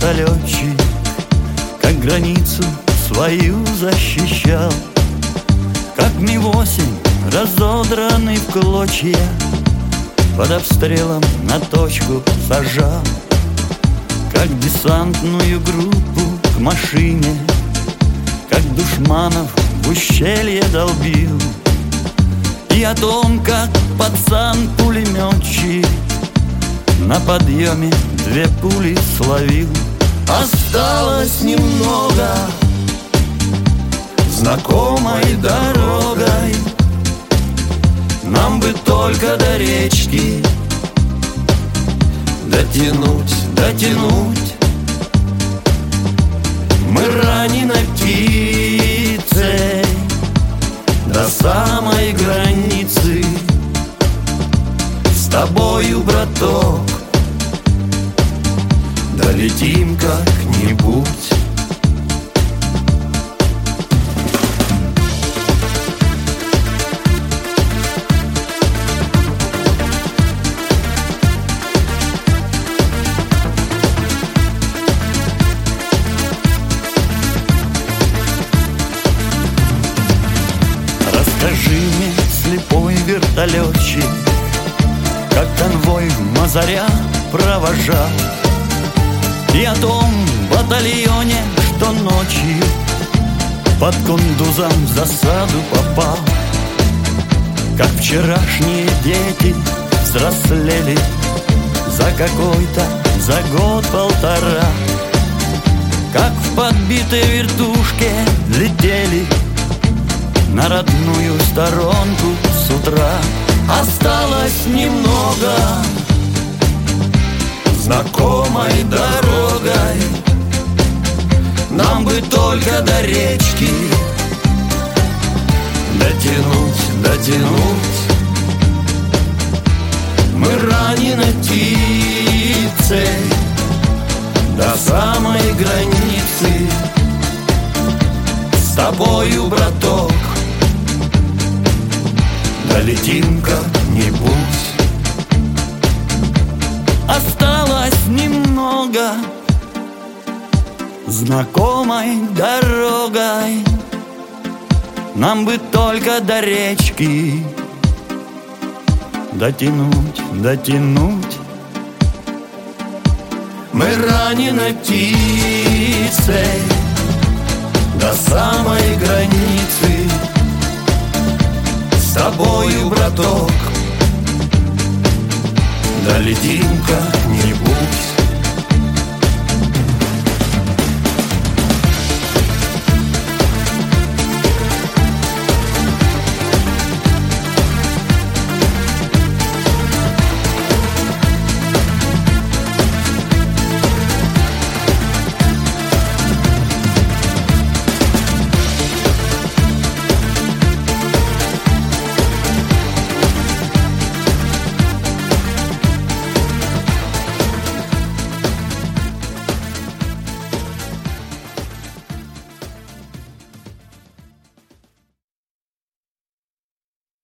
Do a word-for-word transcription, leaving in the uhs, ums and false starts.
вертолетчик, как границу свою защищал, как Ми восемь, разодранный в клочья, под обстрелом на точку сажал, как десантную группу к машине, как душманов в ущелье долбил, и о том, как пацан-пулеметчик на подъеме две пули словил. Осталось немного знакомой дорогой, нам бы только до речки дотянуть, дотянуть. Мы ранены птицей до самой границы. С тобою, браток, долетим как-нибудь. Расскажи мне, слепой вертолетчик, как конвой в Мазаря провожал, и о том батальоне, что ночью под Кундузом в засаду попал. Как вчерашние дети взрослели за какой-то, за год-полтора, как в подбитой вертушке летели на родную сторонку с утра. Осталось немного знакомой дорогой, нам бы только до речки дотянуть, дотянуть. Мы ранены птицей до самой границы. С тобою, браток, долетим как-нибудь. Осталось немного знакомой дорогой, нам бы только до речки дотянуть, дотянуть. Мы ранены птицей до самой границы. С тобою, браток, долетим как-нибудь.